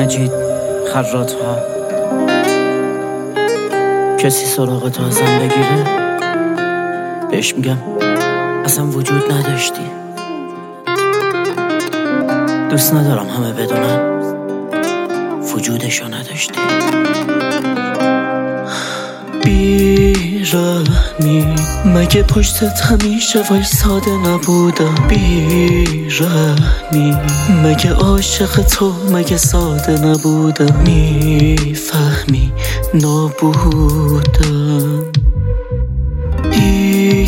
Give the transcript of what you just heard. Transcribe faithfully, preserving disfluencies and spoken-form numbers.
مجید خراط ها. کسی سراغ تو ازم بگیره بهش میگم اصلا وجود نداشتی. دوست ندارم همه بدونن وجودشو نداشتی. بیرحمی مگه پشتت همیشه وایساده نبودم؟ بیرحمی مگه عاشق تو مگه ساده نبودم؟ میفهمی نابودم.